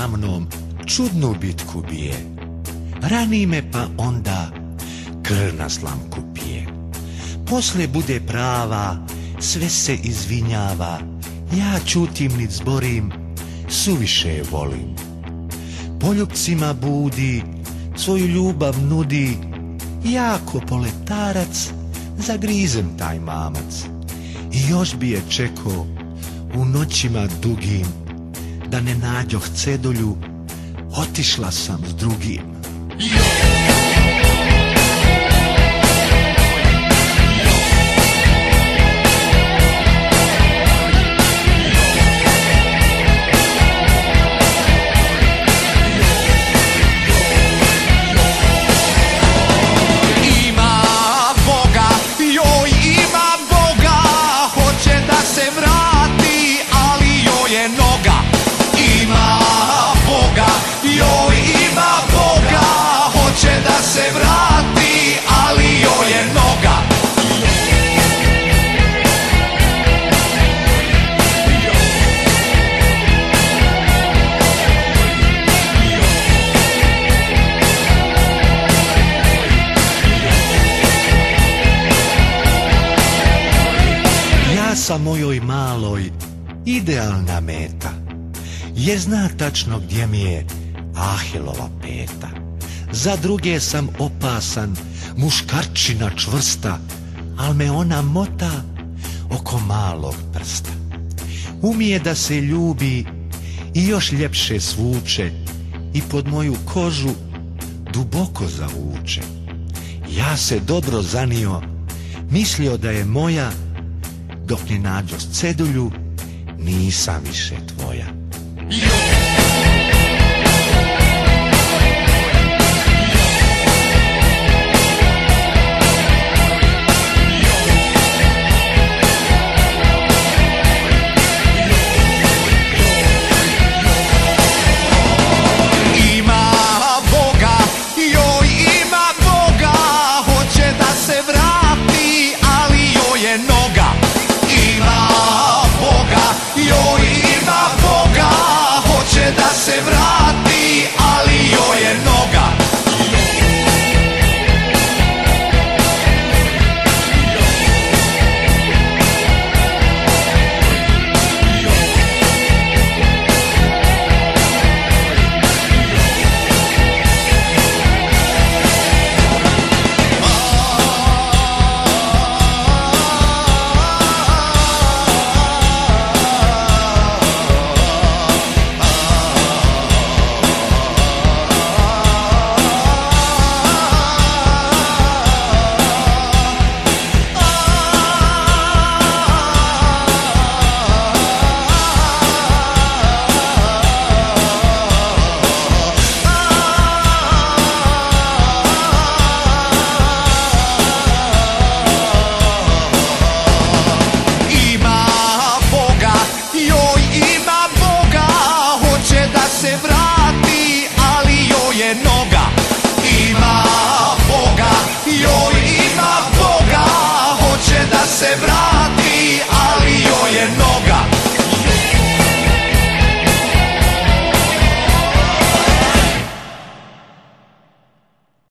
mnom čudnu bitku bije. Rani me pa onda krv na slamku pije. Posle bude prava, sve se izvinjava, ja ćutim nit zborim, suviše je volim. Poljupcima budi, svoju ljubav nudi, ja ko poletarac zagrizem taj mamac. I još bi je čekao u noćima dugim, da ne nađoh cedulju, otišla sam s drugim. Sa mojoj maloj idealna meta, jer zna tačno gdje mi je Ahilova peta. Za druge sam opasan, muškarčina čvrsta, al me ona mota oko malog prsta. Umije da se ljubi i još ljepše svuče i pod moju kožu duboko zavuče. Ja se dobro zanio, mislio da je moja, dok ne nađoh cedulju, nisam više tvoja.